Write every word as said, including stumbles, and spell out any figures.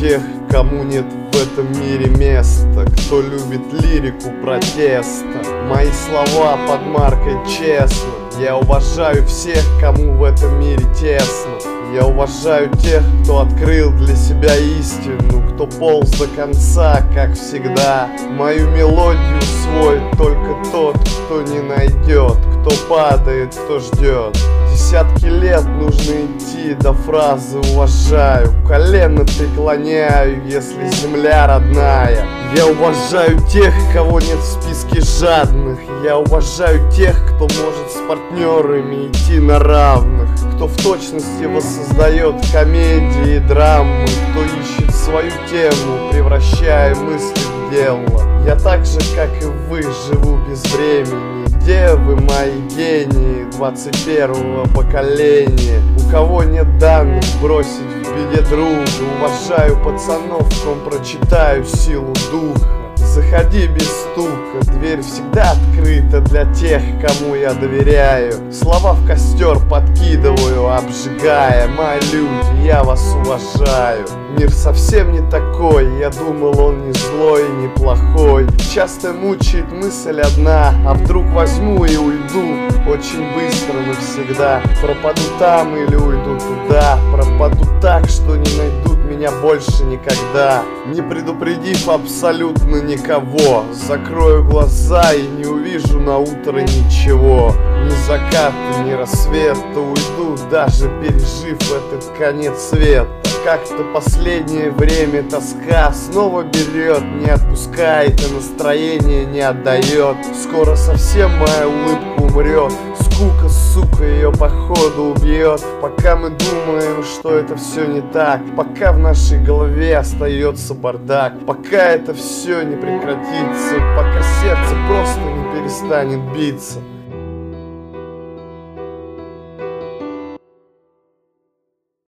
тех, кому нет в этом мире места, кто любит лирику протеста. Мои слова под маркой честно. Я уважаю всех, кому в этом мире тесно. Я уважаю тех, кто открыл для себя истину, кто полз до конца, как всегда. Мою мелодию усвоит только тот, кто не найдет, кто падает, кто ждет. Десятки лет нужно идти до фразы «уважаю», колено преклоняю, если земля родная. Я уважаю тех, кого нет в списке жадных. Я уважаю тех, кто может с партнерами идти на равных, кто в точности воссоздает комедии и драмы, кто ищет свою тему, превращая мысли в дело. Я так же, как и вы, живу без времени. Девы мои гении двадцать первого поколения. У кого нет данных, бросить в беде друга. Уважаю пацанов, ком прочитаю силу духа. Заходи без стука, дверь всегда открыта для тех, кому я доверяю. Слова в костер подкидываю, обжигая. Мои люди, я вас уважаю. Мир совсем не такой, я думал, он не злой, не плохой. Часто мучает мысль одна, а вдруг возьму и уйду. Очень быстро навсегда. Пропаду там или уйду туда. Пропаду так, что не найдут меня больше никогда, не предупредив абсолютно никого. Закрою глаза и не увижу на утро ничего. Ни заката, ни рассвета. Уйду, даже пережив этот конец света. Как-то последнее время тоска снова берет, не отпускает и настроение не отдает. Скоро совсем моя улыбка умрет, скука, сука, ее походу убьет. Пока мы думаем, что это все не так, пока в нашей голове остается бардак, пока это все не прекратится, пока сердце просто не перестанет биться.